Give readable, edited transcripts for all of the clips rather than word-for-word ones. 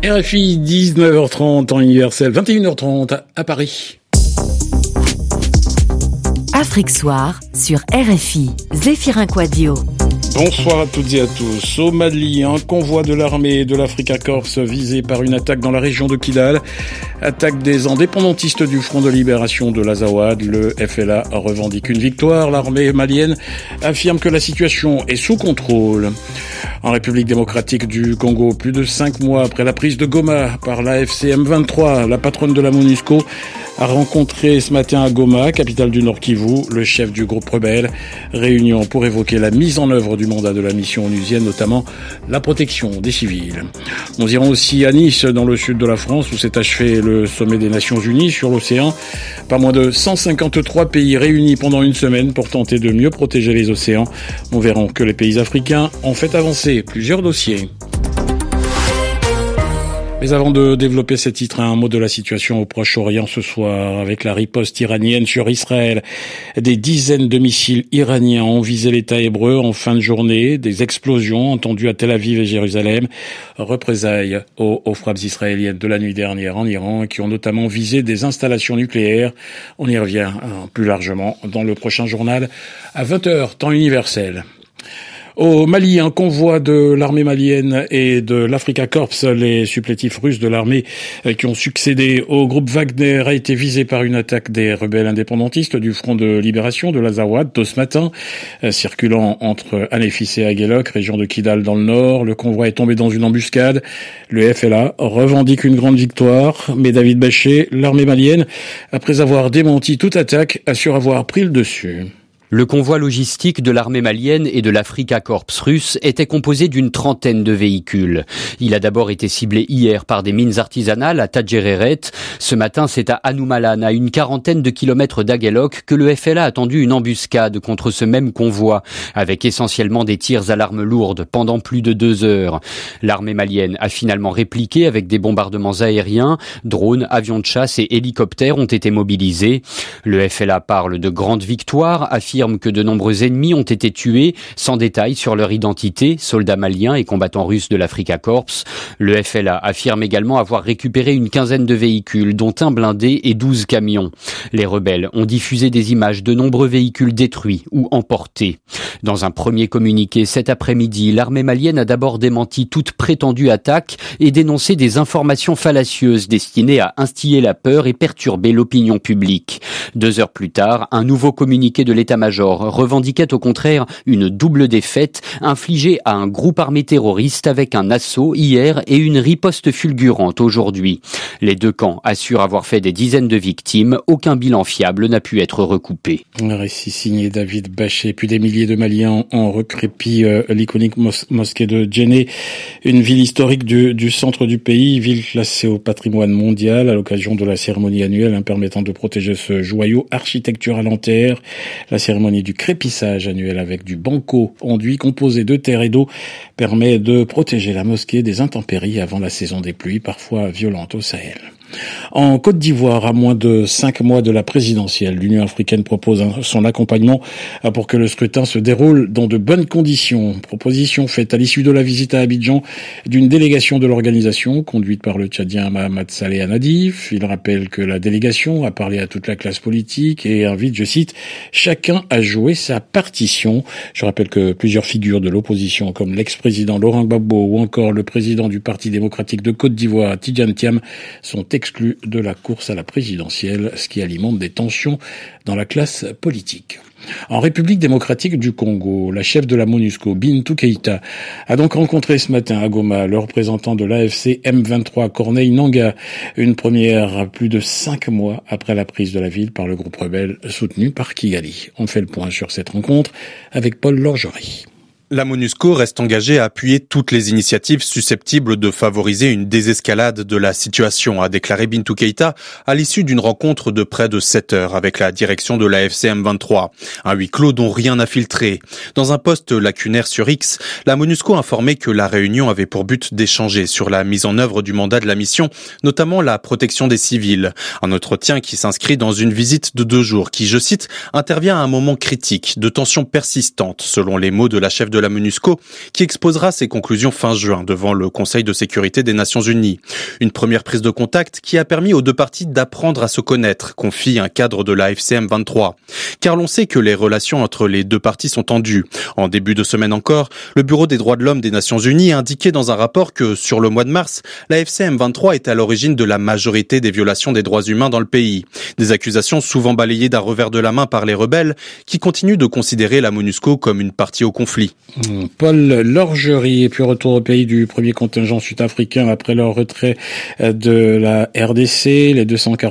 RFI, 19h30 temps universel, 21h30 à Paris. Afrique Soir sur RFI, Zéphirin Quadio. Bonsoir à toutes et à tous. Au Mali, un convoi de l'armée de l'Africa Corps visé par une attaque dans la région de Kidal. Attaque des indépendantistes du Front de Libération de l'Azawad. Le FLA revendique une victoire. L'armée malienne affirme que la situation est sous contrôle. En République démocratique du Congo, plus de 5 mois après la prise de Goma par l'AFC M23, la patronne de la MONUSCO a rencontré ce matin à Goma, capitale du Nord Kivu, le chef du groupe rebelle. Réunion pour évoquer la mise en œuvre du mandat de la mission onusienne, notamment la protection des civils. Nous irons aussi à Nice, dans le sud de la France, où s'est achevé le sommet des Nations Unies sur l'océan. Pas moins de 153 pays réunis pendant une semaine pour tenter de mieux protéger les océans. Nous verrons que les pays africains ont fait avancer plusieurs dossiers. Mais avant de développer ces titres, un mot de la situation au Proche-Orient ce soir. Avec la riposte iranienne sur Israël, des dizaines de missiles iraniens ont visé l'État hébreu en fin de journée. Des explosions entendues à Tel Aviv et Jérusalem. Représailles aux frappes israéliennes de la nuit dernière en Iran, qui ont notamment visé des installations nucléaires. On y revient plus largement dans le prochain journal à 20h, temps universel. Au Mali, un convoi de l'armée malienne et de l'Africa Corps, les supplétifs russes de l'armée qui ont succédé au groupe Wagner, a été visé par une attaque des rebelles indépendantistes du Front de Libération de l'Azawad tôt ce matin. Circulant entre Anéfis et Aguelok, région de Kidal dans le nord, le convoi est tombé dans une embuscade. Le FLA revendique une grande victoire, mais David Baché, l'armée malienne, après avoir démenti toute attaque, assure avoir pris le dessus. Le convoi logistique de l'armée malienne et de l'Africa Corps russe était composé d'une trentaine de véhicules. Il a d'abord été ciblé hier par des mines artisanales à Tadjereret. Ce matin, c'est à Anoumalan, à une quarantaine de kilomètres d'Aguelok, que le FLA a tendu une embuscade contre ce même convoi, avec essentiellement des tirs à l'arme lourde pendant plus de 2 heures. L'armée malienne a finalement répliqué avec des bombardements aériens, drones, avions de chasse et hélicoptères ont été mobilisés. Le FLA parle de grandes victoires, affirme que de nombreux ennemis ont été tués, sans détail sur leur identité, soldats maliens et combattants russes de l'Africa Corps. Le FLA affirme également avoir récupéré une quinzaine de véhicules, dont un blindé et 12 camions. Les rebelles ont diffusé des images de nombreux véhicules détruits ou emportés. Dans un premier communiqué cet après-midi, l'armée malienne a d'abord démenti toute prétendue attaque et dénoncé des informations fallacieuses destinées à instiller la peur et perturber l'opinion publique. 2 heures plus tard, un nouveau communiqué de l'état-major revendiquait au contraire une double défaite infligée à un groupe armé terroriste avec un assaut hier et une riposte fulgurante aujourd'hui. Les deux camps assurent avoir fait des dizaines de victimes. Aucun bilan fiable n'a pu être recoupé. Un récit signé David Baché. Puis des milliers de Maliens ont recrépi l'iconique mosquée de Djenné, une ville historique du centre du pays, ville classée au patrimoine mondial à l'occasion de la cérémonie annuelle permettant de protéger ce joyau architectural en terre. La cérémonie du crépissage annuel avec du banco enduit composé de terre et d'eau permet de protéger la mosquée des intempéries avant la saison des pluies, parfois violentes au Sahel. En Côte d'Ivoire, à moins de 5 mois de la présidentielle, l'Union africaine propose son accompagnement pour que le scrutin se déroule dans de bonnes conditions. Proposition faite à l'issue de la visite à Abidjan d'une délégation de l'organisation conduite par le Tchadien Mahamat Saleh Anadif. Il rappelle que la délégation a parlé à toute la classe politique et invite, je cite, chacun à jouer sa partition. Je rappelle que plusieurs figures de l'opposition comme l'ex-président Laurent Gbagbo ou encore le président du Parti démocratique de Côte d'Ivoire, Tidjane Thiam, sont exclus de la course à la présidentielle, ce qui alimente des tensions dans la classe politique. En République démocratique du Congo, la chef de la MONUSCO, Bintou Keïta, a donc rencontré ce matin à Goma le représentant de l'AFC M23, Corneille Nangaa, une première à plus de 5 mois après la prise de la ville par le groupe rebelle soutenu par Kigali. On fait le point sur cette rencontre avec Paul Lorgerie. La MONUSCO reste engagée à appuyer toutes les initiatives susceptibles de favoriser une désescalade de la situation, a déclaré Bintou Keïta à l'issue d'une rencontre de près de 7 heures avec la direction de l'AFC M23. Un huis clos dont rien n'a filtré. Dans un post lacunaire sur X, la MONUSCO informait que la réunion avait pour but d'échanger sur la mise en œuvre du mandat de la mission, notamment la protection des civils. Un entretien qui s'inscrit dans une visite de 2 jours qui, je cite, intervient à un moment critique de tensions persistantes, selon les mots de la chef de de la MONUSCO qui exposera ses conclusions fin juin devant le Conseil de sécurité des Nations Unies. Une première prise de contact qui a permis aux deux parties d'apprendre à se connaître, confie un cadre de la FCM 23. Car l'on sait que les relations entre les deux parties sont tendues. En début de semaine encore, le Bureau des droits de l'homme des Nations Unies a indiqué dans un rapport que, sur le mois de mars, la FCM 23 est à l'origine de la majorité des violations des droits humains dans le pays. Des accusations souvent balayées d'un revers de la main par les rebelles qui continuent de considérer la MONUSCO comme une partie au conflit. Paul Lorgerie et puis retour au pays du premier contingent sud-africain après leur retrait de la RDC. Les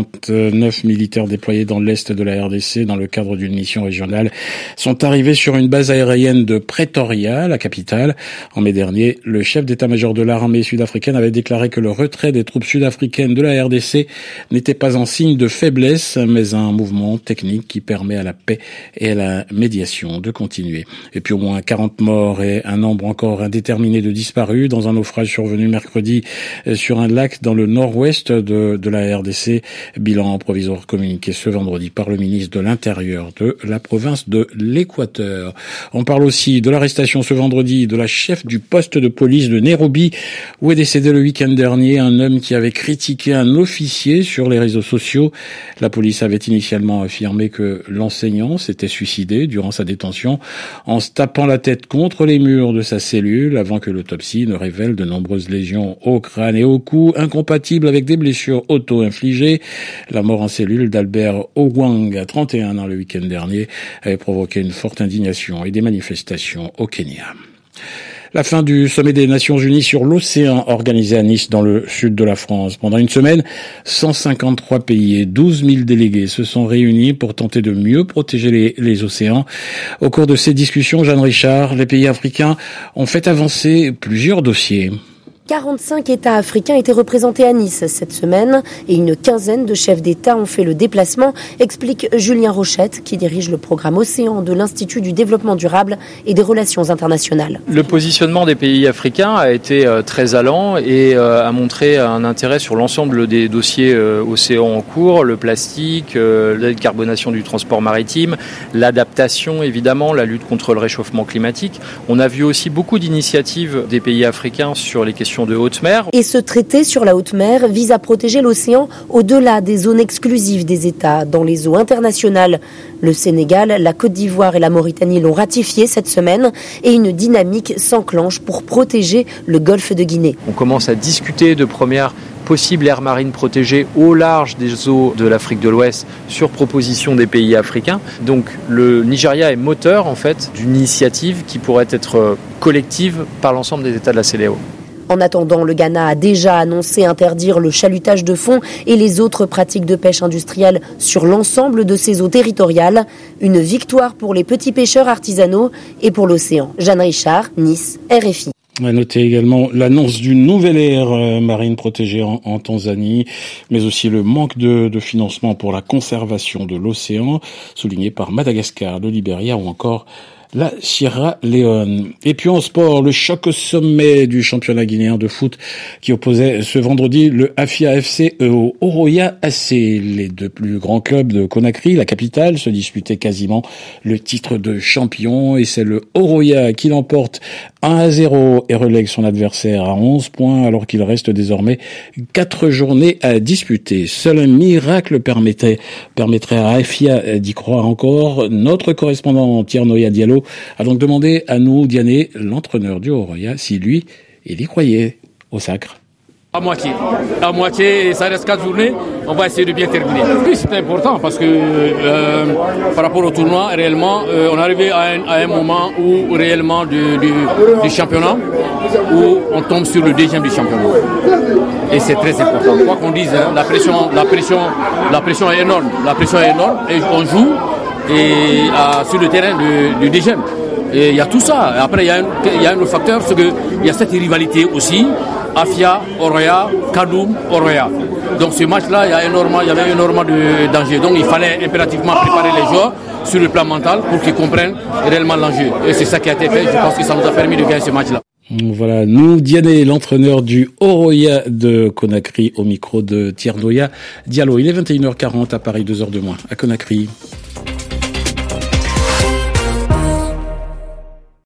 249 militaires déployés dans l'est de la RDC dans le cadre d'une mission régionale sont arrivés sur une base aérienne de Pretoria, la capitale. En mai dernier, le chef d'état-major de l'armée sud-africaine avait déclaré que le retrait des troupes sud-africaines de la RDC n'était pas un signe de faiblesse, mais un mouvement technique qui permet à la paix et à la médiation de continuer. Et puis au moins 40 morts et un nombre encore indéterminé de disparus dans un naufrage survenu mercredi sur un lac dans le nord-ouest de la RDC. Bilan provisoire communiqué ce vendredi par le ministre de l'Intérieur de la province de l'Équateur. On parle aussi de l'arrestation ce vendredi de la chef du poste de police de Nairobi où est décédé le week-end dernier un homme qui avait critiqué un officier sur les réseaux sociaux. La police avait initialement affirmé que l'enseignant s'était suicidé durant sa détention en se tapant la tête contre les murs de sa cellule avant que l'autopsie ne révèle de nombreuses lésions au crâne et au cou incompatibles avec des blessures auto-infligées. La mort en cellule d'Albert Owang, à 31 ans le week-end dernier, avait provoqué une forte indignation et des manifestations au Kenya. La fin du sommet des Nations Unies sur l'océan organisé à Nice dans le sud de la France. Pendant une semaine, 153 pays et 12 000 délégués se sont réunis pour tenter de mieux protéger les océans. Au cours de ces discussions, Jeanne Richard, les pays africains ont fait avancer plusieurs dossiers. 45 États africains étaient représentés à Nice cette semaine et une quinzaine de chefs d'État ont fait le déplacement, explique Julien Rochette, qui dirige le programme Océan de l'Institut du développement durable et des relations internationales. Le positionnement des pays africains a été très allant et a montré un intérêt sur l'ensemble des dossiers océans en cours, le plastique, la décarbonation du transport maritime, l'adaptation évidemment, la lutte contre le réchauffement climatique. On a vu aussi beaucoup d'initiatives des pays africains sur les questions de haute mer. Et ce traité sur la haute mer vise à protéger l'océan au-delà des zones exclusives des États, dans les eaux internationales. Le Sénégal, la Côte d'Ivoire et la Mauritanie l'ont ratifié cette semaine et une dynamique s'enclenche pour protéger le golfe de Guinée. On commence à discuter de premières possibles aires marines protégées au large des eaux de l'Afrique de l'Ouest sur proposition des pays africains. Donc le Nigeria est moteur en fait d'une initiative qui pourrait être collective par l'ensemble des États de la CEDEAO. En attendant, le Ghana a déjà annoncé interdire le chalutage de fond et les autres pratiques de pêche industrielle sur l'ensemble de ses eaux territoriales. Une victoire pour les petits pêcheurs artisanaux et pour l'océan. Jeanne Richard, Nice, RFI. On a noté également l'annonce d'une nouvelle aire marine protégée en Tanzanie, mais aussi le manque de financement pour la conservation de l'océan, souligné par Madagascar, le Libéria ou encore la Sierra Leone. Et puis en sport, le choc au sommet du championnat guinéen de foot qui opposait ce vendredi le Afia FC au Oroya AC. Les deux plus grands clubs de Conakry, la capitale, se disputaient quasiment le titre de champion et c'est le Oroya qui l'emporte 1-0 et relègue son adversaire à 11 points alors qu'il reste désormais 4 journées à disputer. Seul un miracle permettrait à Afia d'y croire encore. Notre correspondant Tiernoya Diallo a donc demandé à nous, Diané, l'entraîneur du Oroya, si lui, il y croyait au sacre. À moitié, ça reste 4 journées, on va essayer de bien terminer. Oui, c'est important parce que par rapport au tournoi, réellement, on est arrivé à un moment où réellement du championnat, où on tombe sur le deuxième du championnat. Et c'est très important. Quoi qu'on dise, hein, la pression est énorme. La pression est énorme et on joue sur le terrain du deuxième. Et il y a tout ça. Après, il y a un autre facteur, c'est qu'il y a cette rivalité aussi. Afia, Oroya, Kadoum, Oroya. Donc ce match-là, il y avait énormément de danger. Donc il fallait impérativement préparer les joueurs sur le plan mental pour qu'ils comprennent réellement l'enjeu. Et c'est ça qui a été fait. Je pense que ça nous a permis de gagner ce match-là. Voilà, nous, Diané, l'entraîneur du Oroya de Conakry, au micro de Tiernoya Diallo. Il est 21h40 à Paris, 2h de moins, à Conakry.